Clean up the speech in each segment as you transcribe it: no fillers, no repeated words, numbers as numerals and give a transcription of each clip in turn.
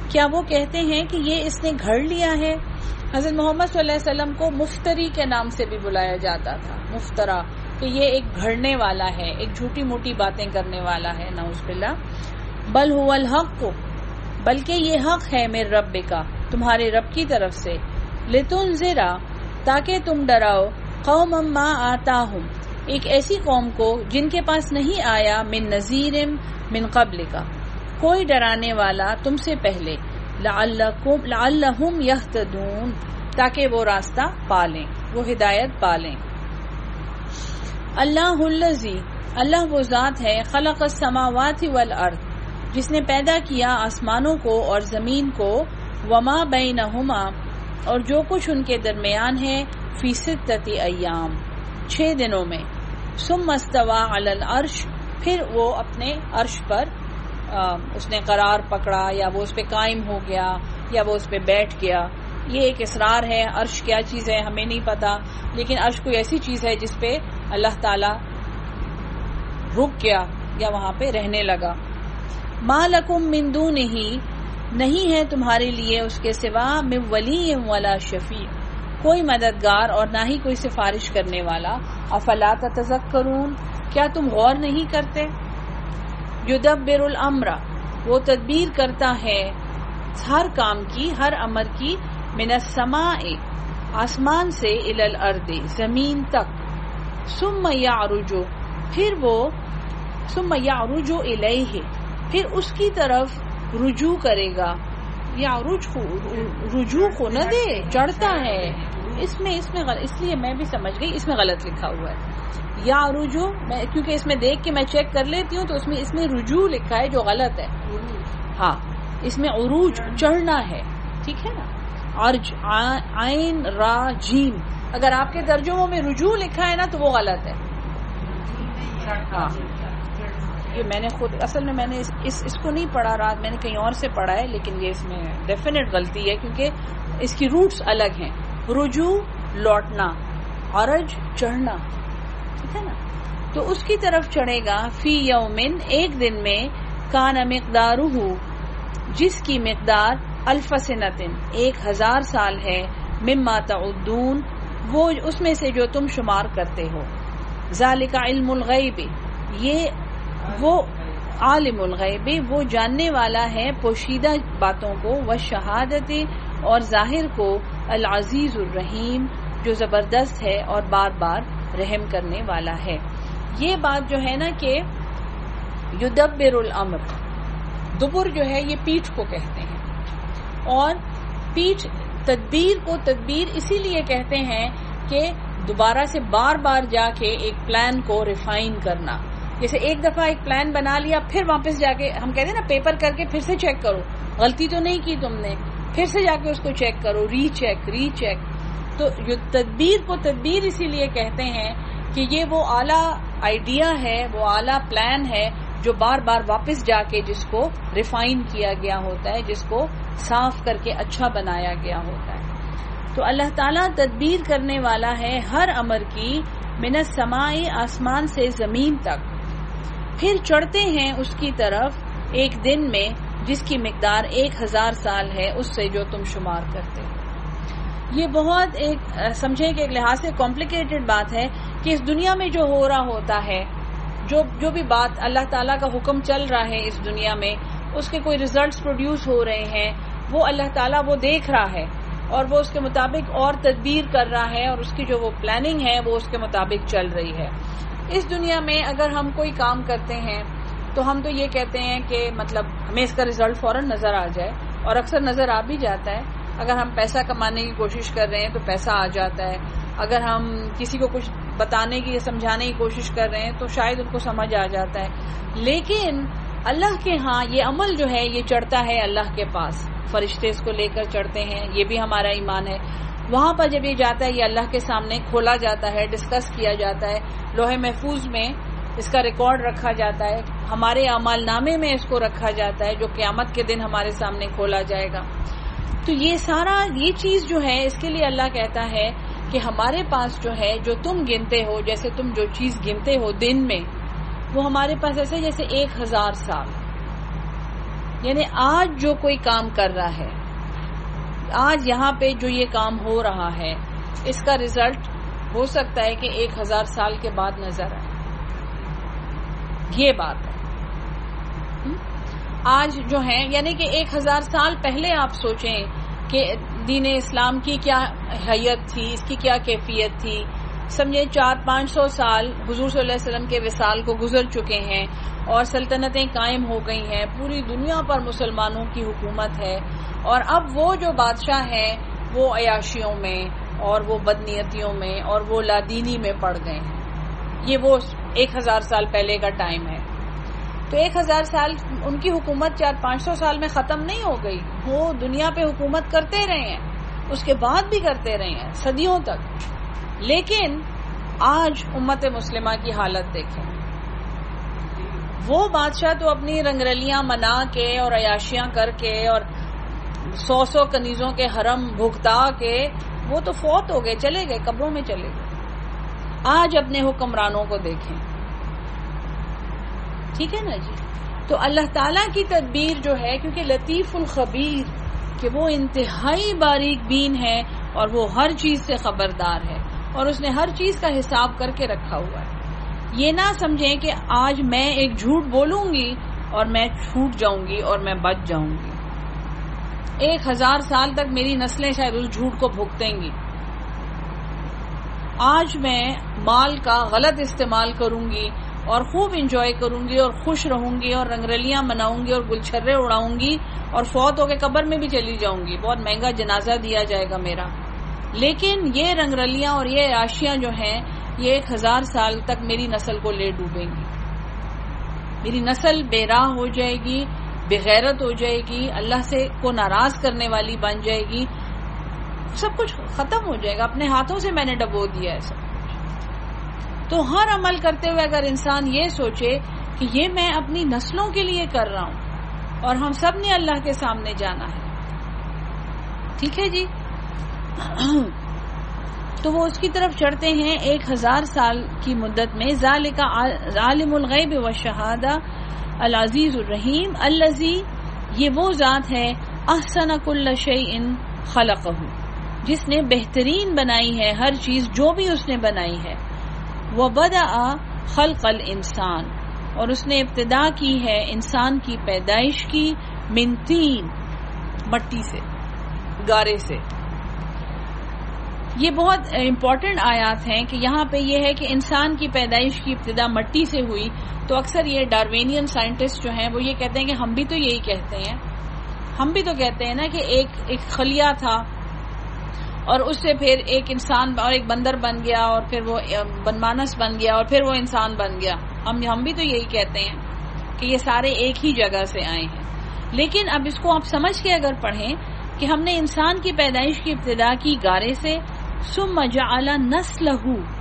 کیا وہ کہتے ہیں کہ یہ اس نے گھڑ لیا ہے؟ حضرت محمد صلی اللہ علیہ وسلم کو مفتری کے نام سے بھی بلایا جاتا تھا، مفترا، کہ یہ ایک گھڑنے والا ہے، ایک جھوٹی موٹی باتیں کرنے والا ہے، نعوذ باللہ۔ بل هو الحق، بلکہ یہ حق ہے میرے رب کا، تمہارے رب کی طرف سے، لتنذرا، تاکہ تم ڈراؤ، قوما ما آتاہم، ایک ایسی قوم کو جن کے پاس نہیں آیا، من نذیر من قبل کا، کوئی ڈرانے والا تم سے پہلے، لعلہم یہتدون، تاکہ وہ راستہ پالیں، وہ ہدایت پالیں۔ اللہ الذی، اللہ وہ ذات ہے، خلق السماوات والارض، جس نے پیدا کیا آسمانوں کو اور زمین کو، وما بینہما، اور جو کچھ ان کے درمیان ہے، فی ستۃ ایام، 6 دنوں میں، ثم استوى علی العرش، پھر وہ اپنے عرش پر اس نے قرار پکڑا، یا وہ اس پہ قائم ہو گیا، یا وہ اس پہ بیٹھ گیا۔ یہ ایک اسرار ہے، عرش کیا چیز ہے ہمیں نہیں پتا، لیکن عرش کوئی ایسی چیز ہے جس پہ اللہ تعالی رک گیا یا وہاں پہ رہنے لگا۔ ما لکم من دونہ، نہیں ہے تمہارے لیے اس کے سوا، من ولی ولا شفیع، کوئی مددگار اور نہ ہی کوئی سفارش کرنے والا۔ افلا تتذکرون، کیا تم غور نہیں کرتے؟ یدبر الامر، وہ تدبیر کرتا ہے ہر کام کی، ہر امر کی، من السماء، آسمان سے، الی الارض، زمین تک، ثم یعرج، پھر وہ، ثم یعرج الیہ، پھر اس کی طرف رجوع کرے گا۔ یعرج کو رجوع کو نہ دے، چڑھتا ہے، اس میں غلط، اس لیے میں بھی سمجھ گئی اس میں غلط لکھا ہوا ہے۔ یعرج، میں کیونکہ اس میں دیکھ کے میں چیک کر لیتی ہوں تو اس میں رجوع لکھا ہے جو غلط ہے۔ ہاں، اس میں عروج، چڑھنا ہے، ٹھیک ہے نا، عرج، عین را جیم، اگر آپ کے ترجموں میں رجوع لکھا ہے نا تو وہ غلط ہے۔ ہاں، یہ میں نے خود، اصل میں نے اس کو نہیں پڑھا رات، میں نے کہیں اور سے پڑھا ہے، لیکن یہ اس میں ڈیفینیٹ غلطی ہے کیونکہ اس کی روٹس الگ ہیں۔ رجوع لوٹنا، عرج چڑھنا، ٹھیک ہے نا، تو اس کی طرف چڑھے گا، فی یومن، ایک دن میں، کان مقدارہ، جس کی مقدار، الف سنتن، 1000 سال ہے، مما تعدون، وہ اس میں سے جو تم شمار کرتے ہو۔ ذالک علم الغیب، یہ وہ عالم الغیب، وہ جاننے والا ہے پوشیدہ باتوں کو، والشہادت، اور ظاہر کو، العزیز الرحیم، جو زبردست ہے اور بار بار رحم کرنے والا ہے۔ یہ بات جو ہے نا کہ یدبر الامر، دبر جو ہے یہ پیٹھ کو کہتے ہیں، اور پیٹھ، تدبیر کو تدبیر اسی لیے کہتے ہیں کہ دوبارہ سے بار بار جا کے ایک پلان کو ریفائن کرنا۔ جیسے ایک دفعہ ایک پلان بنا لیا، پھر واپس جا کے ہم کہتے ہیں نا پیپر کر کے پھر سے چیک کرو، غلطی تو نہیں کی تم نے، پھر سے جا کے اس کو چیک کرو، ری چیک۔ تو تدبیر کو تدبیر اسی لیے کہتے ہیں کہ یہ وہ اعلیٰ آئیڈیا ہے، وہ اعلیٰ پلان ہے جو بار بار واپس جا کے جس کو ریفائن کیا گیا ہوتا ہے، جس کو صاف کر کے اچھا بنایا گیا ہوتا ہے۔ تو اللہ تعالیٰ تدبیر کرنے والا ہے ہر امر کی، من السماء، آسمان سے زمین تک، پھر چڑھتے ہیں اس کی طرف ایک دن میں جس کی مقدار 1000 سال ہے، اس سے جو تم شمار کرتے ہو۔ یہ بہت ایک سمجھیں کہ ایک لحاظ سے کمپلیکیٹڈ بات ہے کہ اس دنیا میں جو ہو رہا ہوتا ہے، جو بھی بات اللہ تعالیٰ کا حکم چل رہا ہے اس دنیا میں، اس کے کوئی ریزلٹس پروڈیوس ہو رہے ہیں، وہ اللہ تعالیٰ وہ دیکھ رہا ہے اور وہ اس کے مطابق اور تدبیر کر رہا ہے، اور اس کی جو وہ پلاننگ ہے وہ اس کے مطابق چل رہی ہے۔ اس دنیا میں اگر ہم کوئی کام کرتے ہیں تو ہم تو یہ کہتے ہیں کہ مطلب ہمیں اس کا ریزلٹ فوراً نظر آ جائے، اور اکثر نظر آ بھی جاتا ہے۔ اگر ہم پیسہ کمانے کی کوشش کر رہے ہیں تو پیسہ آ جاتا ہے، اگر ہم کسی کو کچھ بتانے کی یا سمجھانے کی کوشش کر رہے ہیں تو شاید ان کو سمجھ آ جاتا ہے۔ لیکن اللہ کے ہاں یہ عمل جو ہے یہ چڑھتا ہے اللہ کے پاس، فرشتے اس کو لے کر چڑھتے ہیں، یہ بھی ہمارا ایمان ہے۔ وہاں پر جب یہ جاتا ہے یہ اللہ کے سامنے کھولا جاتا ہے، ڈسکس کیا جاتا ہے، لوح محفوظ میں اس کا ریکارڈ رکھا جاتا ہے، ہمارے اعمال نامے میں اس کو رکھا جاتا ہے جو قیامت کے دن ہمارے سامنے کھولا جائے گا۔ تو یہ سارا یہ چیز جو ہے اس کے لیے اللہ کہتا ہے کہ ہمارے پاس جو ہے جو تم گنتے ہو، جیسے تم جو چیز گنتے ہو دن میں، وہ ہمارے پاس ایسے جیسے 1000 سال، یعنی آج جو کوئی کام کر رہا ہے، آج یہاں پہ جو یہ کام ہو رہا ہے، اس کا رزلٹ ہو سکتا ہے کہ 1000 سال کے بعد نظر آئے. یہ بات ہے. آج جو ہے یعنی کہ 1000 سال پہلے آپ سوچیں کہ دین اسلام کی کیا حیت تھی، اس کی کیا کیفیت تھی. سمجھیں 400-500 سال حضور صلی اللہ علیہ وسلم کے وصال کو گزر چکے ہیں اور سلطنتیں قائم ہو گئی ہیں، پوری دنیا پر مسلمانوں کی حکومت ہے، اور اب وہ جو بادشاہ ہیں وہ عیاشیوں میں اور وہ بدنیتیوں میں اور وہ لادینی میں پڑ گئے ہیں. یہ وہ 1000 سال پہلے کا ٹائم ہے. تو 1000 سال ان کی حکومت 400-500 سال میں ختم نہیں ہو گئی، وہ دنیا پہ حکومت کرتے رہے ہیں، اس کے بعد بھی کرتے رہے ہیں صدیوں تک. لیکن آج امت مسلمہ کی حالت دیکھیں. وہ بادشاہ تو اپنی رنگرلیاں منا کے اور عیاشیاں کر کے اور 100 کنیزوں کے حرم بھگتا کے وہ تو فوت ہو گئے، چلے گئے، قبروں میں چلے گئے. آج اپنے حکمرانوں کو دیکھیں. ٹھیک ہے نا جی. تو اللہ تعالیٰ کی تدبیر جو ہے، کیونکہ لطیف الخبیر، کہ وہ انتہائی باریک بین ہے اور وہ ہر چیز سے خبردار ہے اور اس نے ہر چیز کا حساب کر کے رکھا ہوا ہے. یہ نہ سمجھیں کہ آج میں ایک جھوٹ بولوں گی اور میں چھوٹ جاؤں گی اور میں بچ جاؤں گی. 1000 سال تک میری نسلیں شاید اس جھوٹ کو بھگتیں گی. آج میں مال کا غلط استعمال کروں گی اور خوب انجوائے کروں گی اور خوش رہوں گی اور رنگرلیاں مناؤں گی اور گلچھرے اڑاؤں گی اور فوت ہو کے قبر میں بھی چلی جاؤں گی، بہت مہنگا جنازہ دیا جائے گا میرا. لیکن یہ رنگرلیاں اور یہ عیاشیاں جو ہیں یہ 1000 سال تک میری نسل کو لے ڈوبیں گی. میری نسل بے راہ ہو جائے گی، بے غیرت ہو جائے گی، اللہ سے کو ناراض کرنے والی بن جائے گی، سب کچھ ختم ہو جائے گا. اپنے ہاتھوں سے میں نے ڈبو دیا ہے سب کچھ. تو ہر عمل کرتے ہوئے اگر انسان یہ سوچے کہ یہ میں اپنی نسلوں کے لیے کر رہا ہوں اور ہم سب نے اللہ کے سامنے جانا ہے. ٹھیک ہے جی. تو وہ اس کی طرف چڑھتے ہیں 1000 سال کی مدت میں. ذالک عالم الغیب والشہادہ العزیز الرحیم الذی، یہ وہ ذات ہے احسن کل شیء خلقہ، جس نے بہترین بنائی ہے ہر چیز جو بھی اس نے بنائی ہے. وبدأ خلق الانسان، اور اس نے ابتدا کی ہے انسان کی پیدائش کی، من طین، مٹی سے، گارے سے. یہ بہت امپورٹنٹ آیات ہیں کہ یہاں پہ یہ ہے کہ انسان کی پیدائش کی ابتدا مٹی سے ہوئی. تو اکثر یہ ڈاروینین سائنٹسٹ جو ہیں وہ یہ کہتے ہیں کہ ہم بھی تو یہی کہتے ہیں، ہم بھی تو کہتے ہیں نا کہ ایک خلیہ تھا اور اس سے پھر ایک انسان اور ایک بندر بن گیا اور پھر وہ بنمانس بن گیا اور پھر وہ انسان بن گیا. ہم بھی تو یہی کہتے ہیں کہ یہ سارے ایک ہی جگہ سے آئے ہیں. لیکن اب اس کو آپ سمجھ کے اگر پڑھیں کہ ہم نے انسان کی پیدائش کی ابتدا کی گارے سے، ثم جعل نسلہ،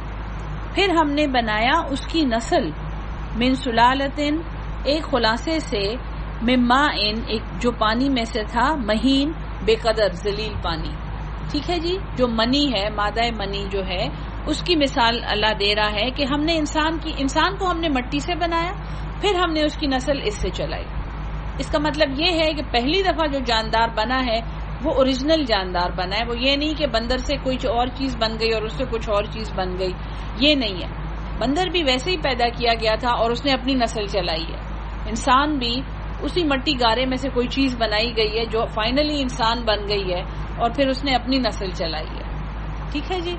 پھر ہم نے بنایا اس کی نسل، من سلالۃ، ایک خلاصے سے، من ماء، ایک جو پانی میں سے تھا، مہین، بے قدر، ذلیل پانی. ٹھیک ہے جی. جو منی ہے، مادہ منی جو ہے، اس کی مثال اللہ دے رہا ہے کہ ہم نے انسان کو ہم نے مٹی سے بنایا، پھر ہم نے اس کی نسل اس سے چلائی. اس کا مطلب یہ ہے کہ پہلی دفعہ جو جاندار بنا ہے وہ اوریجنل جاندار بنا ہے. وہ یہ نہیں کہ بندر سے کوئی اور چیز بن گئی اور اس سے کچھ اور چیز بن گئی، یہ نہیں ہے. بندر بھی ویسے ہی پیدا کیا گیا تھا اور اس نے اپنی نسل چلائی ہے. انسان بھی اسی مٹی گارے میں سے کوئی چیز بنائی گئی ہے جو فائنلی انسان بن گئی ہے اور پھر اس نے اپنی نسل چلائی ہے. ٹھیک ہے جی.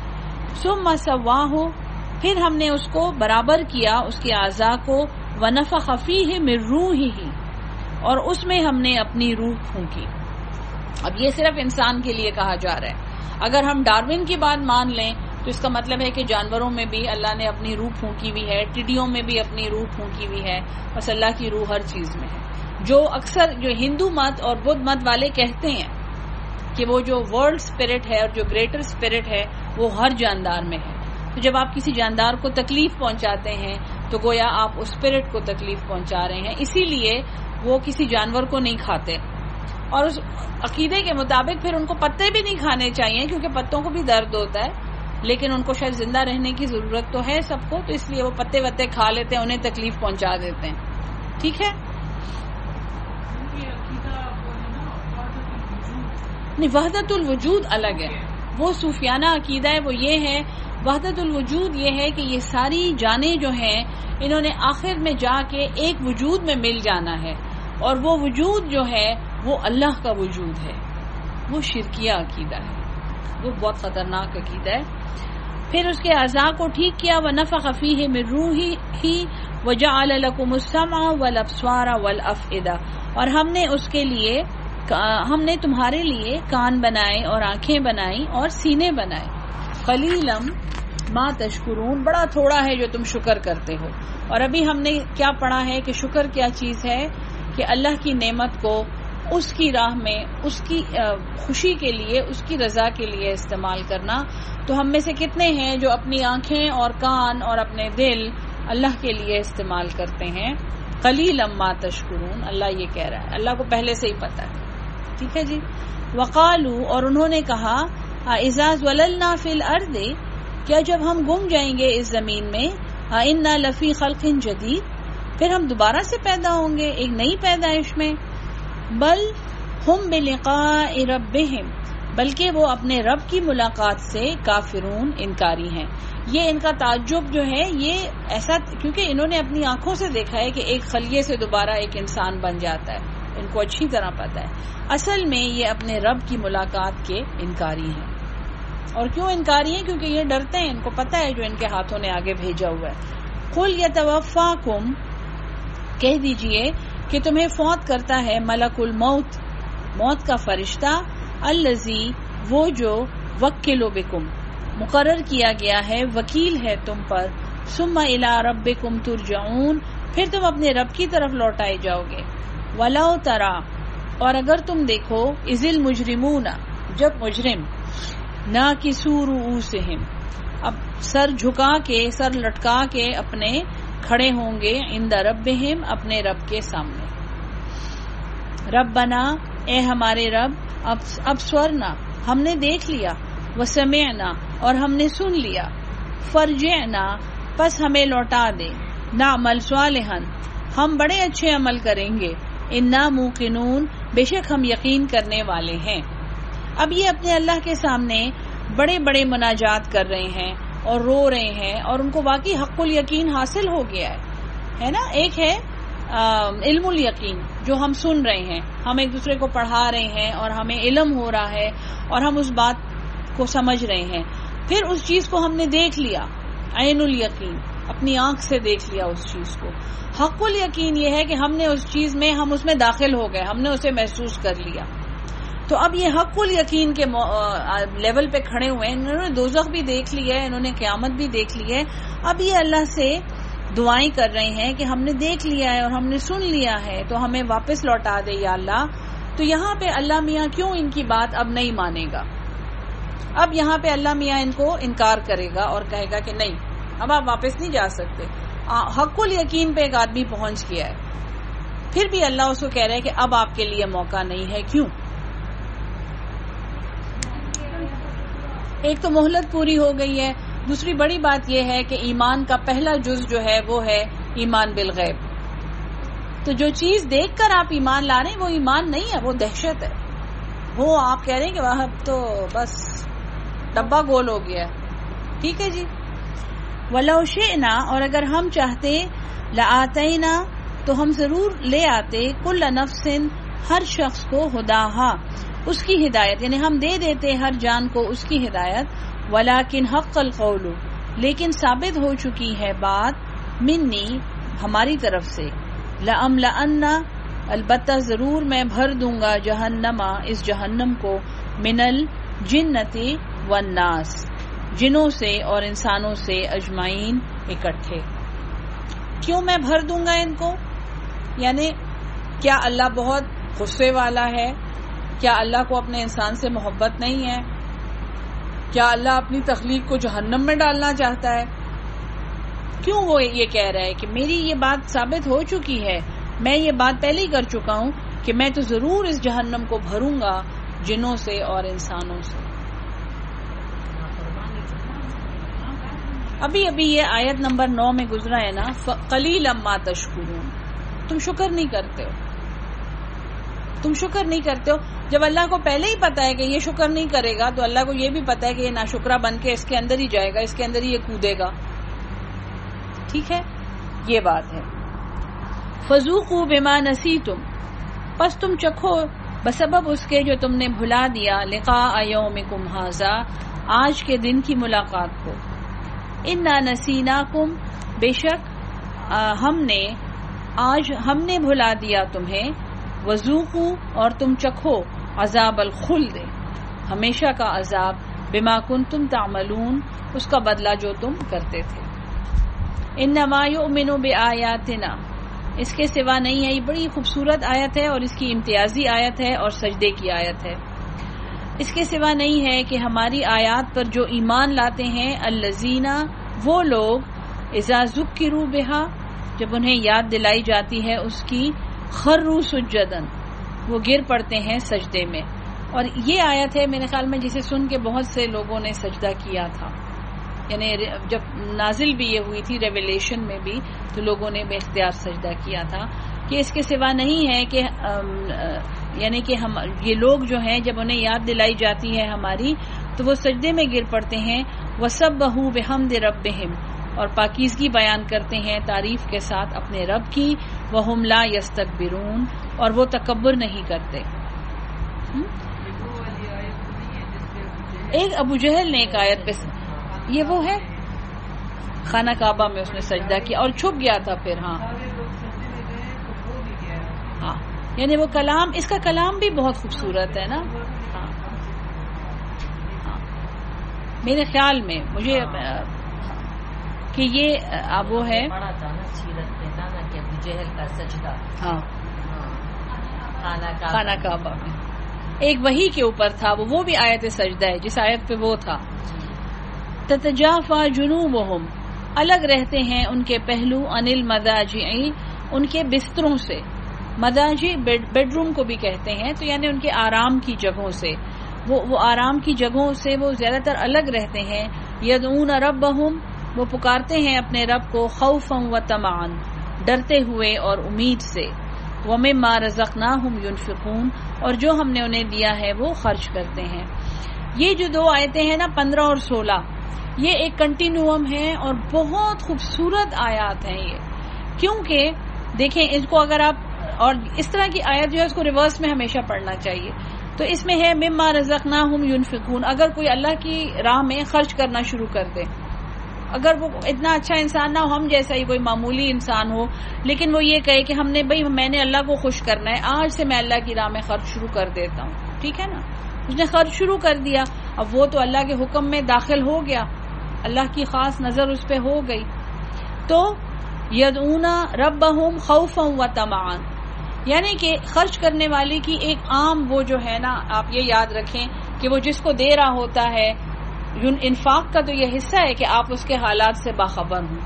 ثم سواہ، پھر ہم نے اس کو برابر کیا اس کے اعضاء کو، ونفخ فیہ من روحہ، اور اس میں ہم نے اپنی روح پھونکی. اب یہ صرف انسان کے لیے کہا جا رہا ہے. اگر ہم ڈارون کی بات مان لیں تو اس کا مطلب ہے کہ جانوروں میں بھی اللہ نے اپنی روح پھونکی ہوئی ہے، ٹڈیوں میں بھی اپنی روح پھونکی ہوئی ہے، بس اللہ کی روح ہر چیز میں ہے. جو اکثر جو ہندو مت اور بدھ مت والے کہتے ہیں کہ وہ جو ورلڈ اسپرٹ ہے اور جو گریٹر اسپرٹ ہے وہ ہر جاندار میں ہے. تو جب آپ کسی جاندار کو تکلیف پہنچاتے ہیں تو گویا آپ اس اسپرٹ کو تکلیف پہنچا رہے ہیں. اسی لیے وہ کسی جانور کو نہیں کھاتے، اور اس عقیدے کے مطابق پھر ان کو پتے بھی نہیں کھانے چاہیے کیونکہ پتوں کو بھی درد ہوتا ہے، لیکن ان کو شاید زندہ رہنے کی ضرورت تو ہے سب کو، تو اس لیے وہ پتے وتے کھا لیتے ہیں، انہیں تکلیف پہنچا دیتے ہیں. ٹھیک ہے. وحدت الوجود الگ ہے، وہ صوفیانہ عقیدہ ہے، وہ یہ ہے وحدت الوجود یہ ہے کہ یہ ساری جانیں جو ہیں انہوں نے آخر میں جا کے ایک وجود میں مل جانا ہے، اور وہ وجود جو ہے وہ اللہ کا وجود ہے۔ وہ شرکیہ عقیدہ ہے، وہ بہت خطرناک عقیدہ ہے۔ پھر اس کے اعضاء کو ٹھیک کیا، وَنَفَخَ فِيهِ مِن رُوحِهِ وَجَعَلَ لَكُمُ السَّمْعَ وَالْأَبْصَارَ وَالْأَفْئِدَةَ، اور ہم نے تمہارے لیے کان بنائے اور آنکھیں بنائی اور سینے بنائے۔ قلیلا ما تشکرون، بڑا تھوڑا ہے جو تم شکر کرتے ہو۔ اور ابھی ہم نے کیا پڑھا ہے کہ شکر کیا چیز ہے، کہ اللہ کی نعمت کو اس کی راہ میں، اس کی خوشی کے لیے، اس کی رضا کے لیے استعمال کرنا۔ تو ہم میں سے کتنے ہیں جو اپنی آنکھیں اور کان اور اپنے دل اللہ کے لیے استعمال کرتے ہیں؟ قلیلا ما تشکرون، اللہ یہ کہہ رہا ہے، اللہ کو پہلے سے ہی پتا ہے، ٹھیک ہے جی۔ وقالو، اور انہوں نے کہا، اذا ضللنا فی الارض، کیا جب ہم گم جائیں گے اس زمین میں، انا لفی خلق جدید، پھر ہم دوبارہ سے پیدا ہوں گے ایک نئی پیدائش میں۔ بل ہم بلقاء ربہم، بلکہ وہ اپنے رب کی ملاقات سے کافرون، انکاری ہیں۔ یہ ان کا تعجب جو ہے یہ ایسا، کیونکہ انہوں نے اپنی آنکھوں سے دیکھا ہے کہ ایک خلیے سے دوبارہ ایک انسان بن جاتا ہے، ان کو اچھی طرح پتا ہے۔ اصل میں یہ اپنے رب کی ملاقات کے انکاری ہیں۔ اور کیوں انکاری ہیں؟ کیونکہ یہ ڈرتے ہیں، ان کو پتا ہے جو ان کے ہاتھوں نے آگے بھیجا ہوا ہے۔ قل یتوفاکم، کہہ دیجئے کہ تمہیں فوت کرتا ہے ملک الموت، موت کا فرشتہ، الذی، وہ جو وکل بکم، مقرر کیا گیا ہے، وکیل ہے تم پر، ثم الی ربکم ترجعون، پھر تم اپنے رب کی طرف لوٹائے جاؤ گے۔ ولو تری، اور اگر تم دیکھو، اذ المجرمون، جب مجرم، ناکسوا رؤوسہم، اب سر جھکا کے، سر لٹکا کے اپنے کھڑے ہوں گے، عند ربہم، اپنے رب کے سامنے۔ ربنا، اے ہمارے رب، ابصرنا، ہم نے دیکھ لیا، وسمعنا، اور ہم نے سن لیا، فرجعنا، پس ہمیں لوٹا دے، نعمل صالحا، ہم بڑے اچھے عمل کریں گے، انا موقنون، بے شک ہم یقین کرنے والے ہیں۔ اب یہ اپنے اللہ کے سامنے بڑے بڑے مناجات کر رہے ہیں اور رو رہے ہیں، اور ان کو واقعی حق الیقین حاصل ہو گیا ہے نا۔ ایک ہے علم الیقین جو ہم سن رہے ہیں، ہم ایک دوسرے کو پڑھا رہے ہیں اور ہمیں علم ہو رہا ہے اور ہم اس بات کو سمجھ رہے ہیں۔ پھر اس چیز کو ہم نے دیکھ لیا، عین الیقین، اپنی آنکھ سے دیکھ لیا اس چیز کو۔ حق الیقین یہ ہے کہ ہم نے اس چیز میں، ہم اس میں داخل ہو گئے، ہم نے اسے محسوس کر لیا۔ تو اب یہ حق الیقین کے لیول پہ کھڑے ہوئے ہیں، انہوں نے دوزخ بھی دیکھ لی ہے، انہوں نے قیامت بھی دیکھ لی ہے۔ اب یہ اللہ سے دعائیں کر رہے ہیں کہ ہم نے دیکھ لیا ہے اور ہم نے سن لیا ہے، تو ہمیں واپس لوٹا دے یا اللہ۔ تو یہاں پہ اللہ میاں کیوں ان کی بات اب نہیں مانے گا؟ اب یہاں پہ اللہ میاں ان کو انکار کرے گا اور کہے گا کہ نہیں، اب آپ واپس نہیں جا سکتے۔ حق الیقین پہ ایک آدمی پہنچ گیا ہے، پھر بھی اللہ اس کو کہہ رہا ہے کہ اب آپ کے لیے موقع نہیں ہے۔ کیوں؟ ایک تو مہلت پوری ہو گئی ہے، دوسری بڑی بات یہ ہے کہ ایمان کا پہلا جز جو ہے وہ ہے ایمان بالغیب۔ تو جو چیز دیکھ کر آپ ایمان لا رہے ہیں وہ ایمان نہیں ہے، وہ دہشت ہے۔ وہ آپ کہہ رہے ہیں کہ وہاں تو بس ڈبہ گول ہو گیا ہے، ٹھیک ہے جی۔ وَلَوْ شِئْنَا، اور اگر ہم چاہتے، لَآتَيْنَا، تو ہم ضرور لے آتے، کل نفس، ہر شخص کو، ہداہا، اس کی ہدایت، یعنی ہم دے دیتے ہر جان کو اس کی ہدایت۔ ولیکن حق القول، لیکن ثابت ہو چکی ہے بات، منی، ہماری طرف سے، لأملأن، البتہ ضرور میں بھر دوں گا، جہنم، اس جہنم کو، من الجنۃ والناس، جنوں سے اور انسانوں سے، اجمعین، اکٹھے۔ کیوں میں بھر دوں گا ان کو؟ یعنی کیا اللہ بہت غصے والا ہے؟ کیا اللہ کو اپنے انسان سے محبت نہیں ہے؟ کیا اللہ اپنی تخلیق کو جہنم میں ڈالنا چاہتا ہے؟ کیوں وہ یہ کہہ رہا ہے کہ میری یہ بات ثابت ہو چکی ہے، میں یہ بات پہلے ہی کر چکا ہوں کہ میں تو ضرور اس جہنم کو بھروں گا جنوں سے اور انسانوں سے۔ ابھی ابھی یہ آیت نمبر 9 میں گزرا ہے نا، قلیلا ما تشکرون، تم شکر نہیں کرتے ہو۔ تم شکر نہیں کرتے ہو. جب اللہ کو پہلے ہی پتا ہے کہ یہ شکر نہیں کرے گا تو اللہ کو یہ بھی پتا ہے کہ یہ ناشکرا بن کے اس کے اندر ہی جائے گا, اس کے اندر ہی یہ کودے گا. ٹھیک ہے, یہ بات ہے. فذوقوا بما نسیتم, پس تم چکھو بسبب اس کے جو تم نے بھلا دیا, لقاء یومکم ھذا, آج کے دن کی ملاقات کو. انا نسیناکم, بے شک ہم نے بھلا دیا تمہیں. وذوقوا, اور تم چکھو عذاب الخلد, ہمیشہ کا عذاب. بما کنتم تعملون, اس کا بدلہ جو تم کرتے تھے. انما یؤمن بآیاتنا, اس کے سوا نہیں ہے. یہ بڑی خوبصورت آیت ہے اور اس کی امتیازی آیت ہے اور سجدے کی آیت ہے. اس کے سوا نہیں ہے کہ ہماری آیات پر جو ایمان لاتے ہیں, الذین, وہ لوگ, اذا ذکروا بہا, جب انہیں یاد دلائی جاتی ہے اس کی, خروا سجدن, وہ گر پڑتے ہیں سجدے میں. اور یہ آیت ہے میرے خیال میں جسے سن کے بہت سے لوگوں نے سجدہ کیا تھا. یعنی جب نازل بھی یہ ہوئی تھی ریویلیشن میں بھی, تو لوگوں نے بے اختیار سجدہ کیا تھا کہ اس کے سوا نہیں ہے کہ یعنی کہ ہم یہ لوگ جو ہیں جب انہیں یاد دلائی جاتی ہے ہماری تو وہ سجدے میں گر پڑتے ہیں. وَسَبَّحُوا بِحَمْدِ رَبِّهِمْ, اور پاکیزگی بیان کرتے ہیں تعریف کے ساتھ اپنے رب کی. وَهُمْ لَا يَسْتَكْبِرُونَ, اور وہ تکبر نہیں کرتے. ایک ابو جہل نے ایک آیت پہ, یہ وہ ہے خانہ کعبہ میں اس نے سجدہ کیا اور چھپ گیا تھا پھر. ہاں یعنی وہ کلام, اس کا کلام بھی بہت خوبصورت ہے نا. ہاں میرے خیال میں مجھے کہ یہ وہ ہے ہاں خانہ کعبہ میں ایک وحی کے اوپر تھا, وہ بھی آیت سجدہ ہے جس آیت پہ وہ تھا. تتجافا جنوبہم, الگ رہتے ہیں ان کے پہلو, عن المضاجع, ان کے بستروں سے. مضاجع بیڈ روم کو بھی کہتے ہیں, تو یعنی ان کے آرام کی جگہوں سے, وہ آرام کی جگہوں سے وہ زیادہ تر الگ رہتے ہیں. یدعون ربہم, وہ پکارتے ہیں اپنے رب کو, خوفا و طمعا, ڈرتے ہوئے اور امید سے. ومما رزقناہم ينفقون, اور جو ہم نے انہیں دیا ہے وہ خرچ کرتے ہیں. یہ جو دو آیتیں ہیں نا 15 اور 16, یہ ایک کنٹینیوم ہے اور بہت خوبصورت آیات ہیں یہ. کیونکہ دیکھیں اس کو اگر آپ, اور اس طرح کی آیت جو ہے اس کو ریورس میں ہمیشہ پڑھنا چاہیے. تو اس میں ہے مما رزقناہم ينفقون, اگر کوئی اللہ کی راہ میں خرچ کرنا شروع کر دے, اگر وہ اتنا اچھا انسان نہ ہو, ہم جیسا ہی کوئی معمولی انسان ہو, لیکن وہ یہ کہے کہ ہم نے بھائی میں نے اللہ کو خوش کرنا ہے, آج سے میں اللہ کی راہ میں خرچ شروع کر دیتا ہوں. ٹھیک ہے نا, اس نے خرچ شروع کر دیا, اب وہ تو اللہ کے حکم میں داخل ہو گیا, اللہ کی خاص نظر اس پہ ہو گئی. تو یدعون ربہم خوفا و طمعا, یعنی کہ خرچ کرنے والے کی ایک عام وہ جو ہے نا, آپ یہ یاد رکھیں کہ وہ جس کو دے رہا ہوتا ہے, انفاق کا تو یہ حصہ ہے کہ آپ اس کے حالات سے باخبر ہوں.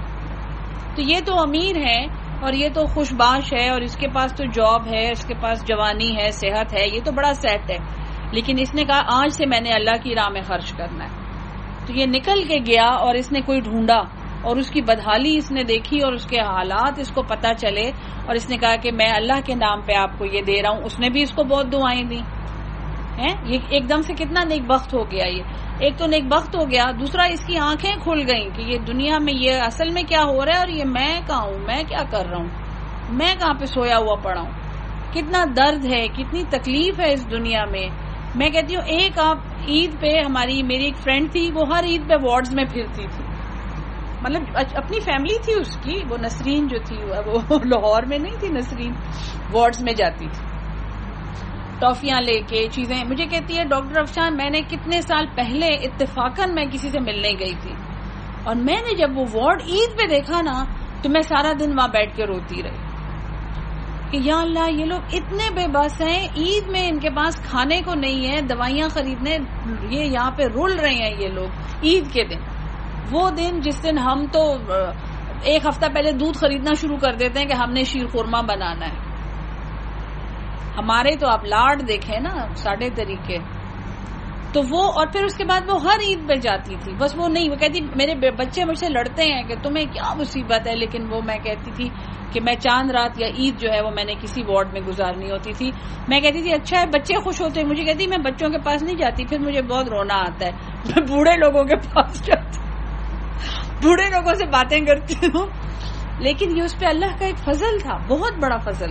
تو یہ تو امیر ہے اور یہ تو خوش باش ہے اور اس کے پاس تو جاب ہے, اس کے پاس جوانی ہے, صحت ہے, یہ تو بڑا سیٹ ہے. لیکن اس نے کہا آج سے میں نے اللہ کی راہ میں خرچ کرنا ہے. تو یہ نکل کے گیا اور اس نے کوئی ڈھونڈا اور اس کی بدحالی اس نے دیکھی اور اس کے حالات اس کو پتا چلے, اور اس نے کہا کہ میں اللہ کے نام پہ آپ کو یہ دے رہا ہوں. اس نے بھی اس کو بہت دعائیں دی ہیں. یہ ایک دم سے کتنا نیک بخت ہو گیا. یہ ایک تو نیک بخت ہو گیا, دوسرا اس کی آنکھیں کھل گئیں کہ یہ دنیا میں یہ اصل میں کیا ہو رہا ہے اور یہ میں کہاں ہوں, میں کیا کر رہا ہوں, میں کہاں پہ سویا ہوا پڑا ہوں, کتنا درد ہے, کتنی تکلیف ہے اس دنیا میں. میں کہتی ہوں ایک آپ عید پہ, میری ایک فرینڈ تھی, وہ ہر عید پہ وارڈز میں پھرتی تھی, مطلب اپنی فیملی تھی اس کی, وہ نسرین جو تھی وہ لاہور میں نہیں تھی, نسرین وارڈز میں جاتی تھی ٹافیاں لے کے چیزیں. مجھے کہتی ہے ڈاکٹر افشان میں نے کتنے سال پہلے اتفاقاً میں کسی سے ملنے گئی تھی, اور میں نے جب وہ وارڈ عید پہ دیکھا نا تو میں سارا دن وہاں بیٹھ کے روتی رہی کہ یا اللہ یہ لوگ اتنے بے بس ہیں, عید میں ان کے پاس کھانے کو نہیں ہے, دوائیاں خریدنے یہ یہاں پہ رول رہے ہیں یہ لوگ عید کے دن. وہ دن جس دن ہم تو ایک ہفتہ پہلے دودھ خریدنا شروع کر دیتے ہیں کہ ہم نے شیر خورما بنانا ہے. ہمارے تو آپ لاڈ دیکھیں نا, ساڑھے طریقے. تو وہ اور پھر اس کے بعد وہ ہر عید پہ جاتی تھی. بس وہ نہیں، وہ کہتی میرے بچے مجھ سے لڑتے ہیں کہ تمہیں کیا مصیبت ہے، لیکن وہ میں کہتی تھی کہ میں چاند رات یا عید جو ہے وہ میں نے کسی وارڈ میں گزارنی ہوتی تھی. میں کہتی تھی اچھا ہے بچے خوش ہوتے ہیں. مجھے کہتی میں بچوں کے پاس نہیں جاتی، پھر مجھے بہت رونا آتا ہے، میں بوڑھے لوگوں کے پاس جاتی ہوں، بوڑھے لوگوں سے باتیں کرتی ہوں. لیکن یہ اس پہ اللہ کا ایک فضل تھا، بہت بڑا فضل.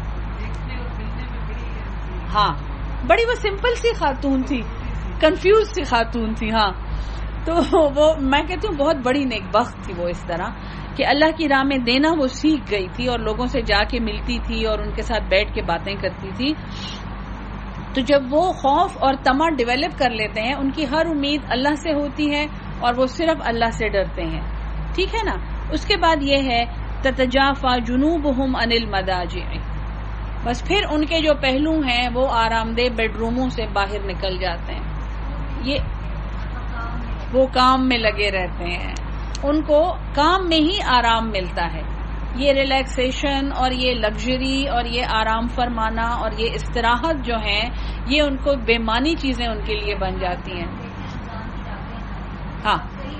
ہاں بڑی وہ سمپل سی خاتون تھی، کنفیوز سی خاتون تھی. ہاں تو وہ میں کہتی ہوں بہت بڑی نیک بخت تھی وہ، اس طرح کہ اللہ کی راہ میں دینا وہ سیکھ گئی تھی اور لوگوں سے جا کے ملتی تھی اور ان کے ساتھ بیٹھ کے باتیں کرتی تھی. تو جب وہ خوف اور طمع ڈیولپ کر لیتے ہیں، ان کی ہر امید اللہ سے ہوتی ہے اور وہ صرف اللہ سے ڈرتے ہیں. ٹھیک ہے نا. اس کے بعد یہ ہے تتجافا جنوبہم عن المضاجع، بس پھر ان کے جو پہلو ہیں وہ آرام دہ بیڈ روموں سے باہر نکل جاتے ہیں. یہ وہ کام میں لگے رہتے ہیں، ان کو کام میں ہی آرام ملتا ہے. یہ ریلیکسیشن اور یہ لگژری اور یہ آرام فرمانا اور یہ استراحت جو ہیں، یہ ان کو بے معنی چیزیں ان کے لیے بن جاتی ہیں. ہاں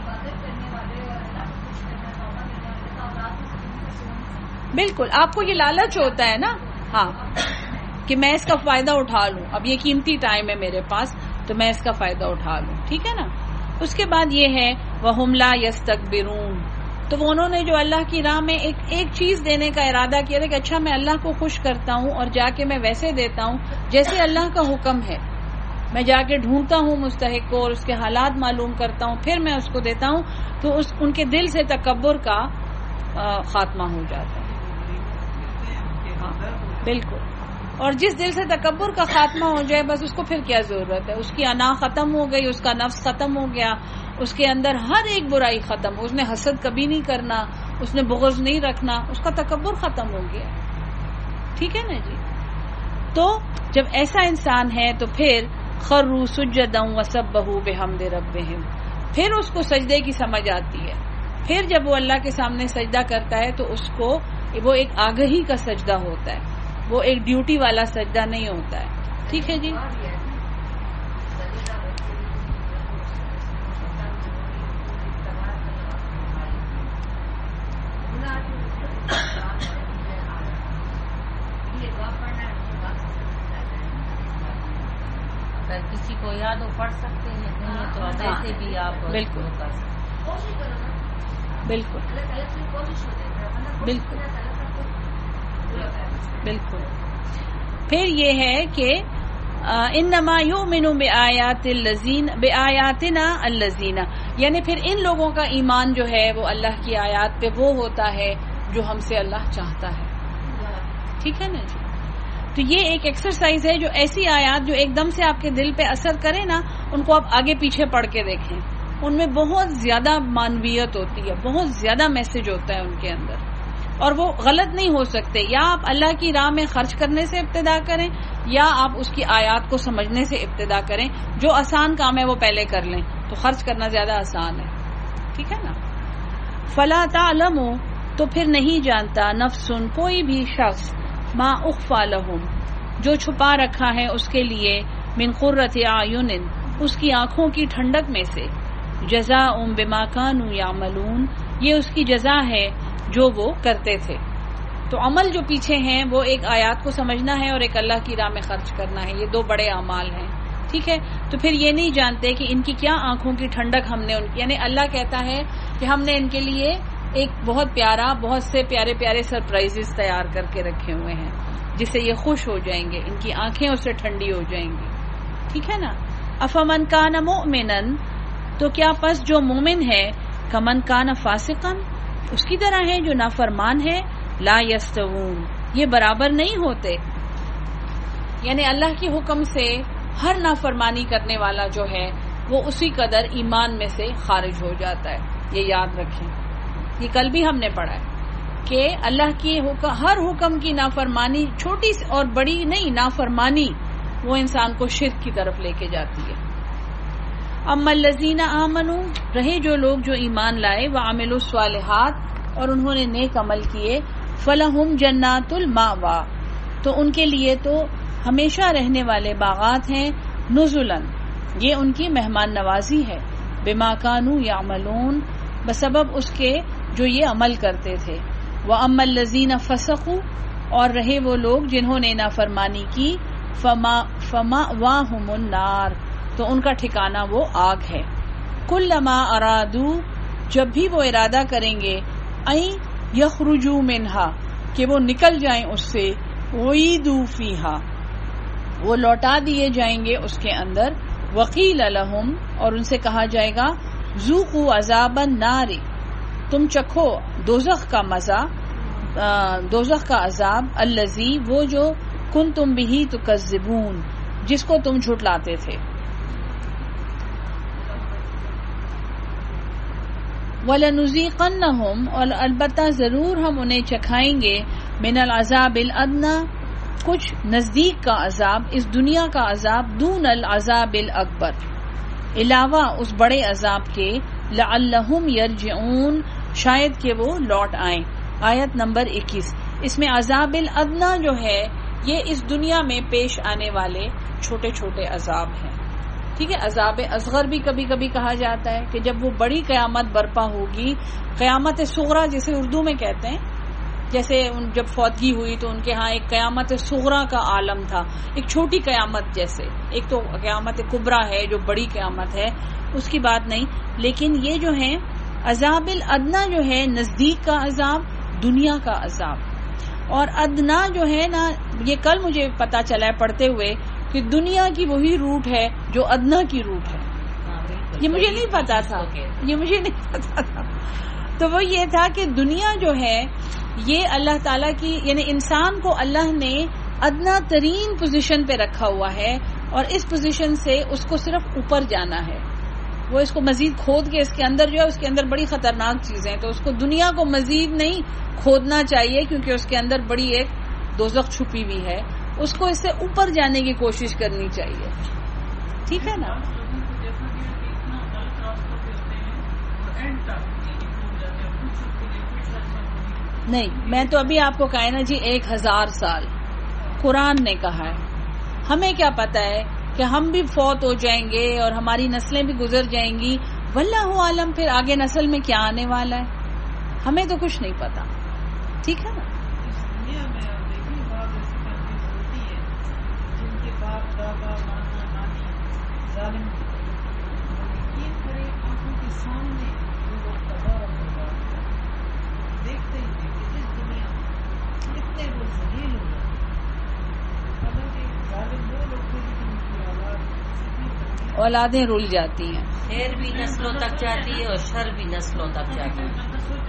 بالکل، آپ کو یہ لالچ ہوتا ہے نا، ہاں کہ میں اس کا فائدہ اٹھا لوں، اب یہ قیمتی ٹائم ہے میرے پاس تو میں اس کا فائدہ اٹھا لوں. ٹھیک ہے نا. اس کے بعد یہ ہے وَهُمْ لَا يَسْتَكْبِرُونَ، تو وہ انہوں نے جو اللہ کی راہ میں ایک چیز دینے کا ارادہ کیا تھا کہ اچھا میں اللہ کو خوش کرتا ہوں اور جا کے میں ویسے دیتا ہوں جیسے اللہ کا حکم ہے. میں جا کے ڈھونڈتا ہوں مستحق کو اور اس کے حالات معلوم کرتا ہوں، پھر میں اس کو دیتا ہوں. تو ان کے دل سے تکبر کا خاتمہ ہو جاتا ہے. بالکل. اور جس دل سے تکبر کا خاتمہ ہو جائے بس اس کو پھر کیا ضرورت ہے، اس کی انا ختم ہو گئی، اس کا نفس ختم ہو گیا، اس کے اندر ہر ایک برائی ختم ہو. اس نے حسد کبھی نہیں کرنا، اس نے بغض نہیں رکھنا، اس کا تکبر ختم ہو گیا. ٹھیک ہے نا جی. تو جب ایسا انسان ہے تو پھر خروا سجدا وسبحوا بحمد ربہم، پھر اس کو سجدے کی سمجھ آتی ہے. پھر جب وہ اللہ کے سامنے سجدہ کرتا ہے تو اس کو وہ ایک آگہی کا سجدہ ہوتا ہے، وہ ایک ڈیوٹی والا سجدہ نہیں ہوتا ہے. ٹھیک ہے جی. اگر کسی کو یاد ہو پڑھ سکتے ہیں، نہیں تو ایسے بھی آپ بالکل بالکل بالکل بالکل. پھر یہ ہے کہ انما یؤمن بآیاتنا الذین، یعنی پھر ان لوگوں کا ایمان جو ہے وہ اللہ کی آیات پہ وہ ہوتا ہے جو ہم سے اللہ چاہتا ہے. ٹھیک ہے نا جی. تو یہ ایک ایکسرسائز ہے، جو ایسی آیات جو ایک دم سے آپ کے دل پہ اثر کرے نا، ان کو آپ آگے پیچھے پڑھ کے دیکھیں. ان میں بہت زیادہ معنویت ہوتی ہے، بہت زیادہ میسج ہوتا ہے ان کے اندر، اور وہ غلط نہیں ہو سکتے. یا آپ اللہ کی راہ میں خرچ کرنے سے ابتدا کریں یا آپ اس کی آیات کو سمجھنے سے ابتدا کریں. جو آسان کام ہے وہ پہلے کر لیں، تو خرچ کرنا زیادہ آسان ہے. ٹھیک ہے نا. فلا تعلم، تو پھر نہیں جانتا نفس، کوئی بھی شخص، ما اخفى لهم، جو چھپا رکھا ہے اس کے لیے، من قرۃ اعین، اس کی آنکھوں کی ٹھنڈک میں سے، جزاء بما كانوا يعملون، یہ اس کی جزا ہے جو وہ کرتے تھے. تو عمل جو پیچھے ہیں وہ ایک آیات کو سمجھنا ہے اور ایک اللہ کی راہ میں خرچ کرنا ہے. یہ دو بڑے اعمال ہیں. ٹھیک ہے. تو پھر یہ نہیں جانتے کہ ان کی کیا آنکھوں کی ٹھنڈک ہم نے ان کی، یعنی اللہ کہتا ہے کہ ہم نے ان کے لیے ایک بہت پیارا، بہت سے پیارے پیارے سرپرائزز تیار کر کے رکھے ہوئے ہیں جس سے یہ خوش ہو جائیں گے، ان کی آنکھیں اس سے ٹھنڈی ہو جائیں گی. ٹھیک ہے نا. افمن کان مؤمنا، تو کیا پس جو مومن ہے، کمن کان فاسقا، اس کی طرح ہے جو نافرمان ہے. لا یستوون، یہ برابر نہیں ہوتے. یعنی اللہ کے حکم سے ہر نافرمانی کرنے والا جو ہے وہ اسی قدر ایمان میں سے خارج ہو جاتا ہے. یہ یاد رکھیں، یہ کل بھی ہم نے پڑھا ہے کہ اللہ کی ہر حکم کی نافرمانی، چھوٹی اور بڑی نہیں، نافرمانی وہ انسان کو شرک کی طرف لے کے جاتی ہے. اما الذین آمنوا، رہے جو لوگ جو ایمان لائے، وعملوا الصالحات، اور انہوں نے نیک عمل کیے، فلہم جنات المأوی، تو ان کے لیے تو ہمیشہ رہنے والے باغات ہیں، نزلاً، یہ ان کی مہمان نوازی ہے. بما کانوا یعملون، بسبب اس کے جو یہ عمل کرتے تھے. وَأَمَّا الَّذِينَ فَسَقُوا، اور رہے وہ لوگ جنہوں نے نافرمانی کی، فَمَأْوَاهُمُ النَّارُ، تو ان کا ٹھکانہ وہ آگ ہے. كُلَّمَا أَرَادُوا، جب بھی وہ ارادہ کریں گے، أَن يَخْرُجُوا مِنْهَا، کہ وہ نکل جائیں اس سے، أُعِيدُوا فِيهَا، وہ لوٹا دیے جائیں گے اس کے اندر. وَقِيلَ لَهُمْ، اور ان سے کہا جائے گا، ذُوقُوا عَذَابَ النَّارِ، تم چکھو دوزخ کا مزہ، دوزخ کا عذاب. الذی، وہ جو کنتم بہ تکذبون، جس کو تم جھٹلاتے تھے. وَلَنُذِيقَنَّهُمْ، اور البتہ ضرور ہم انہیں چکھائیں گے، من العذاب الادنی، کچھ نزدیک کا عذاب، اس دنیا کا عذاب، دون العذاب الاکبر، علاوہ اس بڑے عذاب کے. لعلہم یرجعون، شاید کہ وہ لوٹ آئیں. آیت نمبر 21. اس میں عذاب الادنی جو ہے یہ اس دنیا میں پیش آنے والے چھوٹے چھوٹے عذاب ہیں. ٹھیک ہے. عذاب اصغر بھی کبھی کبھی کہا جاتا ہے کہ جب وہ بڑی قیامت برپا ہوگی، قیامت صغریٰ جسے اردو میں کہتے ہیں، جیسے جب فوتگی ہوئی تو ان کے ہاں ایک قیامت صغریٰ کا عالم تھا، ایک چھوٹی قیامت جیسے. ایک تو قیامت کبریٰ ہے جو بڑی قیامت ہے، اس کی بات نہیں، لیکن یہ جو ہے عذاب الادنی جو ہے نزدیک کا عذاب، دنیا کا عذاب. اور ادنا جو ہے نا، یہ کل مجھے پتا چلا ہے پڑھتے ہوئے کہ دنیا کی وہی روٹ ہے جو ادنا کی روٹ ہے. یہ مجھے نہیں پتا تھا، یہ مجھے نہیں پتا تھا. تو وہ یہ تھا کہ دنیا جو ہے یہ اللہ تعالیٰ کی، یعنی انسان کو اللہ نے ادنا ترین پوزیشن پہ رکھا ہوا ہے، اور اس پوزیشن سے اس کو صرف اوپر جانا ہے. وہ اس کو مزید کھود کے اس کے اندر جو ہے، اس کے اندر بڑی خطرناک چیزیں، تو اس کو دنیا کو مزید نہیں کھودنا چاہیے، کیونکہ اس کے اندر بڑی ایک دوزخ چھپی ہوئی ہے. اس کو اس سے اوپر جانے کی کوشش کرنی چاہیے. ٹھیک ہے نا. نہیں، میں تو ابھی آپ کو کہا ہے نا جی 1000 سال قرآن نے کہا ہے. ہمیں کیا پتا ہے کہ ہم بھی فوت ہو جائیں گے اور ہماری نسلیں بھی گزر جائیں گی، واللہ عالم پھر آگے نسل میں کیا آنے والا ہے، ہمیں تو کچھ نہیں پتا. ٹھیک ہے نا. اولادیں رول جاتی ہیں، خیر بھی نسلوں تک جاتی ہے اور شر بھی نسلوں تک جاتی ہے.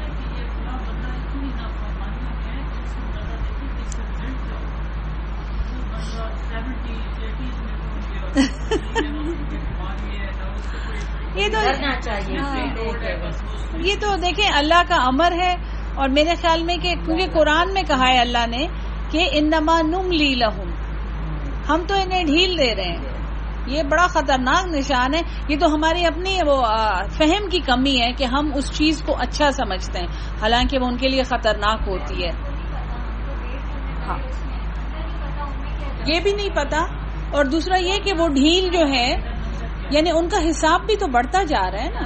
یہ تو دیکھیں اللہ کا امر ہے. اور میرے خیال میں کہ کیونکہ قرآن میں کہا ہے اللہ نے کہ انما نملی لہم، ہم تو انہیں ڈھیل دے رہے ہیں. یہ بڑا خطرناک نشان ہے. یہ تو ہماری اپنی وہ فہم کی کمی ہے کہ ہم اس چیز کو اچھا سمجھتے ہیں، حالانکہ وہ ان کے لیے خطرناک ہوتی ہے. ہاں، یہ بھی نہیں پتا. اور دوسرا یہ کہ وہ ڈھیل جو ہے، یعنی ان کا حساب بھی تو بڑھتا جا رہا ہے نا.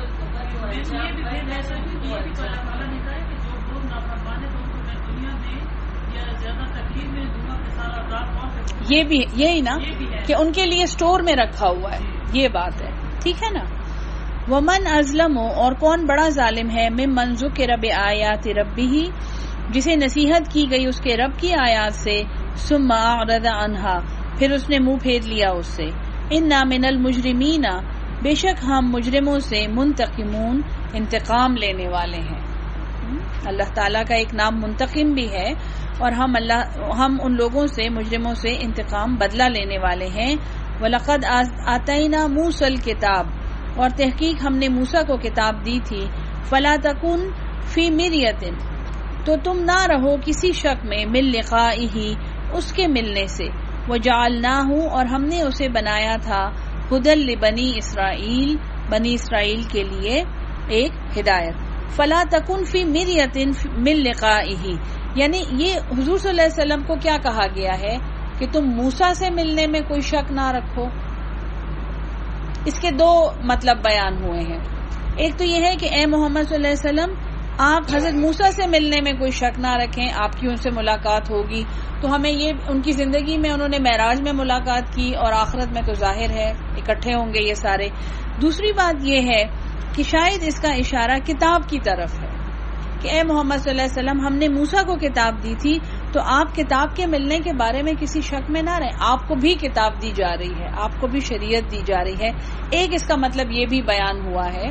یہ بھی یہی نا کہ ان کے لیے سٹور میں رکھا ہوا ہے، یہ بات ہے. ٹھیک ہے نا. ومن ازلم، اور کون بڑا ظالم ہے، ممن ذکر بآیات ربہ، جسے نصیحت کی گئی اس کے رب کی آیات سے، ثم اعرض عنہا، پھر اس نے منہ پھیر لیا اس سے. انا من المجرمین، بے شک ہم مجرموں سے، منتقمون، انتقام لینے والے ہیں. اللہ تعالیٰ کا ایک نام منتقم بھی ہے، اور ہم ان لوگوں سے، مجرموں سے انتقام بدلہ لینے والے ہیں. وَلَقَدْ آتَيْنَا مُوسَى الْكِتَابَ، اور تحقیق ہم نے موسیٰ کو کتاب دی تھی. فَلَا تَكُنْ فِي مِرْيَةٍ، تو تم نہ رہو کسی شک میں، مِن لِقَائِهِ، اس کے ملنے سے. وَجَعَلْنَاهُ، اور ہم نے اسے بنایا تھا، هُدًى لِبَنِي إِسْرَائِيل، بنی اسرائیل کے لیے ایک ہدایت. فَلَا تَكُنْ فِي مِرْيَةٍ مِن لِقَائِهِ، یعنی یہ حضور صلی اللہ علیہ وسلم کو کیا کہا گیا ہے کہ تم موسیٰ سے ملنے میں کوئی شک نہ رکھو. اس کے دو مطلب بیان ہوئے ہیں. ایک تو یہ ہے کہ اے محمد صلی اللہ علیہ وسلم آپ حضرت موسیٰ سے ملنے میں کوئی شک نہ رکھیں، آپ کی ان سے ملاقات ہوگی. تو ہمیں یہ ان کی زندگی میں انہوں نے معراج میں ملاقات کی اور آخرت میں تو ظاہر ہے اکٹھے ہوں گے یہ سارے. دوسری بات یہ ہے کہ شاید اس کا اشارہ کتاب کی طرف ہے کہ اے محمد صلی اللہ علیہ وسلم ہم نے موسیٰ کو کتاب دی تھی تو آپ کتاب کے ملنے کے بارے میں کسی شک میں نہ رہیں، آپ کو بھی کتاب دی جا رہی ہے، آپ کو بھی شریعت دی جا رہی ہے. ایک اس کا مطلب یہ بھی بیان ہوا ہے،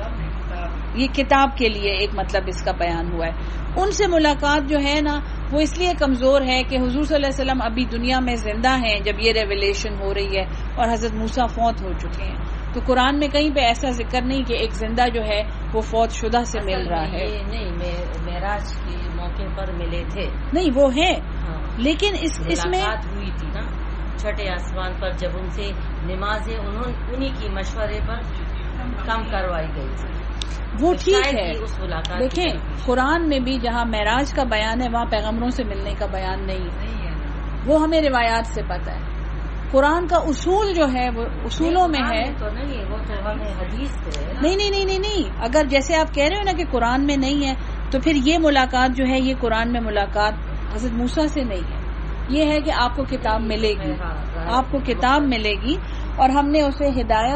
یہ کتاب کے لیے ایک مطلب اس کا بیان ہوا ہے. ان سے ملاقات جو ہے نا وہ اس لیے کمزور ہے کہ حضور صلی اللہ علیہ وسلم ابھی دنیا میں زندہ ہیں جب یہ ریویلیشن ہو رہی ہے اور حضرت موسیٰ فوت ہو چکے ہیں. تو قرآن میں کہیں پہ ایسا ذکر نہیں کہ ایک زندہ جو ہے وہ فوت شدہ سے مل رہا ہے. نہیں، معراج کے موقع پر ملے تھے، نہیں وہ ہے، لیکن اس میں ملاقات ہوئی تھی نا چھٹے آسمان پر جب ان سے نمازیں انہی کی مشورے پر کم کروائی گئی تھی. وہ ٹھیک ہے، دیکھیں قرآن میں بھی جہاں معراج کا بیان ہے وہاں پیغمبروں سے ملنے کا بیان نہیں ہے، وہ ہمیں روایات سے پتہ ہے. قرآن کا اصول جو ہے وہ اصولوں میں ہے، تو نہیں وہ تو ہمیں حدیث سے نہیں. اگر جیسے آپ کہہ رہے ہو نا کہ قرآن میں نہیں ہے تو پھر یہ ملاقات جو ہے یہ قرآن میں ملاقات حضرت موسیٰ سے نہیں ہے. یہ ہے کہ آپ کو کتاب ملے گی، آپ کو کتاب ملے گی اور ہم نے اسے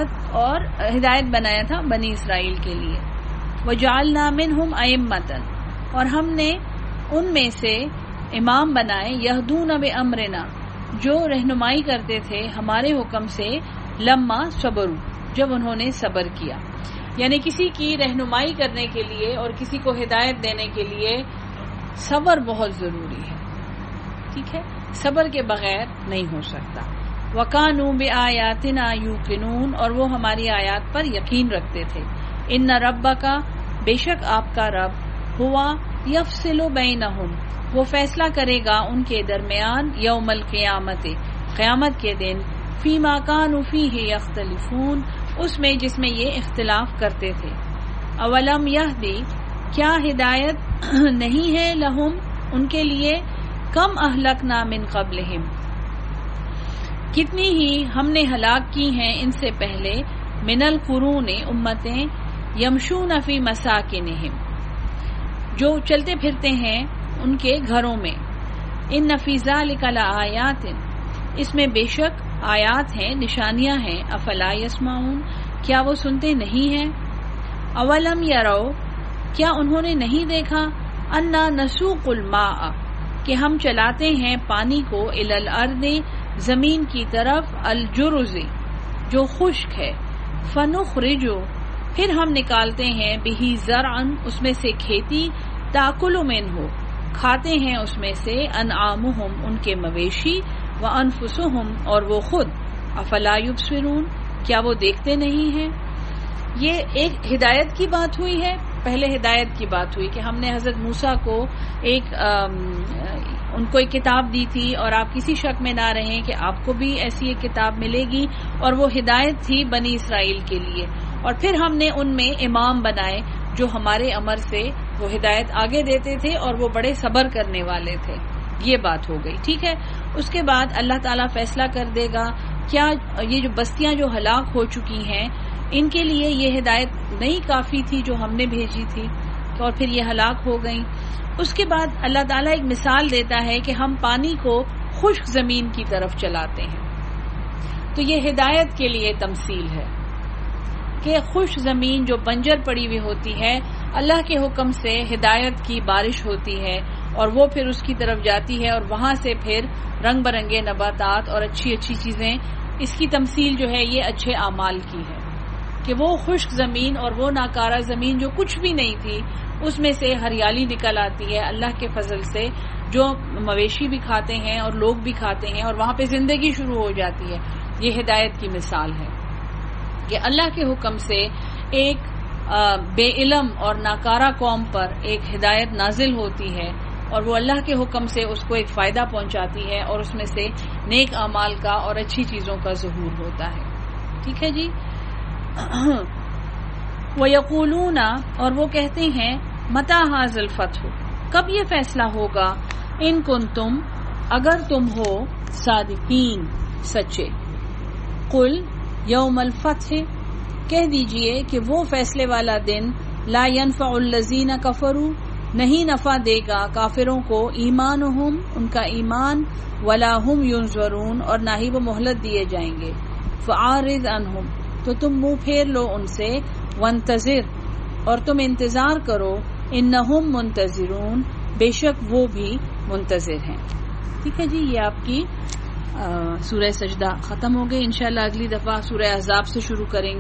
ہدایت بنایا تھا بنی اسرائیل کے لیے. وَجَعَلْنَا مِنْهُمْ أَئِمَّةً، اور ہم نے ان میں سے امام بنائے، يَهْدُونَ بِأَمْرِنَا، جو رہنمائی کرتے تھے ہمارے حکم سے، لما صبروا، جب انہوں نے صبر کیا. یعنی کسی کی رہنمائی کرنے کے لیے اور کسی کو ہدایت دینے کے لیے صبر بہت ضروری ہے. ٹھیک ہے، صبر کے بغیر نہیں ہو سکتا. وَقَانُوا بِآيَاتِنَا يُوقِنُونَ، اور وہ ہماری آیات پر یقین رکھتے تھے. ان ربک، بے شک آپ کا رب، ہوا یفصل بینہم، وہ فیصلہ کرے گا ان کے درمیان، یوم القیامت، قیامت کے دن، فیما کانوا فیہ یختلفون، اس میں جس میں یہ اختلاف کرتے تھے. اولم یہدی، کیا ہدایت نہیں ہے، لہم، ان کے لیے، کم اہلکنا من قبلہم، کتنی ہی ہم نے ہلاک کی ہیں ان سے پہلے، من القرون، امتیں، یمشون فی مساکنہم، جو چلتے پھرتے ہیں ان کے گھروں میں. ان فی ذلک لآیات، اس میں بے شک آیات ہیں، نشانیاں ہیں. افلا یسمعون، کیا وہ سنتے نہیں ہیں. اولم یرو، کیا انہوں نے نہیں دیکھا، انا نسوق الماء، کہ ہم چلاتے ہیں پانی کو، الی الارض، زمین کی طرف، الجرز، جو خشک ہے، فنخرج، پھر ہم نکالتے ہیں، بہی زرعن، اس میں سے کھیتی، تاکل منہ، کھاتے ہیں اس میں سے، انعامہم، ان کے مویشی، وانفسہم، اور وہ خود. افلا یبصرون، کیا وہ دیکھتے نہیں ہیں. یہ ایک ہدایت کی بات ہوئی ہے. پہلے ہدایت کی بات ہوئی کہ ہم نے حضرت موسیٰ کو ان کو ایک کتاب دی تھی اور آپ کسی شک میں نہ رہیں کہ آپ کو بھی ایسی ایک کتاب ملے گی، اور وہ ہدایت تھی بنی اسرائیل کے لیے. اور پھر ہم نے ان میں امام بنائے جو ہمارے امر سے وہ ہدایت آگے دیتے تھے اور وہ بڑے صبر کرنے والے تھے. یہ بات ہو گئی. ٹھیک ہے، اس کے بعد اللہ تعالیٰ فیصلہ کر دے گا کیا یہ جو بستیاں جو ہلاک ہو چکی ہیں ان کے لیے یہ ہدایت نہیں کافی تھی جو ہم نے بھیجی تھی اور پھر یہ ہلاک ہو گئیں. اس کے بعد اللہ تعالیٰ ایک مثال دیتا ہے کہ ہم پانی کو خشک زمین کی طرف چلاتے ہیں. تو یہ ہدایت کے لیے تمثیل ہے کہ خشک زمین جو بنجر پڑی ہوئی ہوتی ہے، اللہ کے حکم سے ہدایت کی بارش ہوتی ہے اور وہ پھر اس کی طرف جاتی ہے اور وہاں سے پھر رنگ برنگے نباتات اور اچھی اچھی چیزیں. اس کی تمثیل جو ہے یہ اچھے اعمال کی ہے کہ وہ خشک زمین اور وہ ناکارہ زمین جو کچھ بھی نہیں تھی اس میں سے ہریالی نکل آتی ہے اللہ کے فضل سے، جو مویشی بھی کھاتے ہیں اور لوگ بھی کھاتے ہیں اور وہاں پہ زندگی شروع ہو جاتی ہے. یہ ہدایت کی مثال ہے کہ اللہ کے حکم سے ایک بے علم اور ناکارہ قوم پر ایک ہدایت نازل ہوتی ہے اور وہ اللہ کے حکم سے اس کو ایک فائدہ پہنچاتی ہے اور اس میں سے نیک اعمال کا اور اچھی چیزوں کا ظہور ہوتا ہے. ٹھیک ہے جی. وَيَقُولُونَ، اور وہ کہتے ہیں، مَتَى هَذَا الْفَتْحُ، کب یہ فیصلہ ہوگا، ان کنتم، اگر تم ہو، صادقین، سچے. قل، یوم الفتح کہہ دیجئے کہ وہ فیصلے والا دن لا ينفع الذین کفروا نہیں نفع دے گا کافروں کو ایمانہم ان کا ایمان ولا هم ينظرون اور نہ ہی وہ مہلت دیے جائیں گے فاعرض عنہم تو تم منہ پھیر لو ان سے وانتظر اور تم انتظار کرو انہم منتظرون بے شک وہ بھی منتظر ہیں. ٹھیک ہے جی، یہ آپ کی سورہ سجدہ ختم ہو گئی. انشاءاللہ اگلی دفعہ سورہ احزاب سے شروع کریں گے.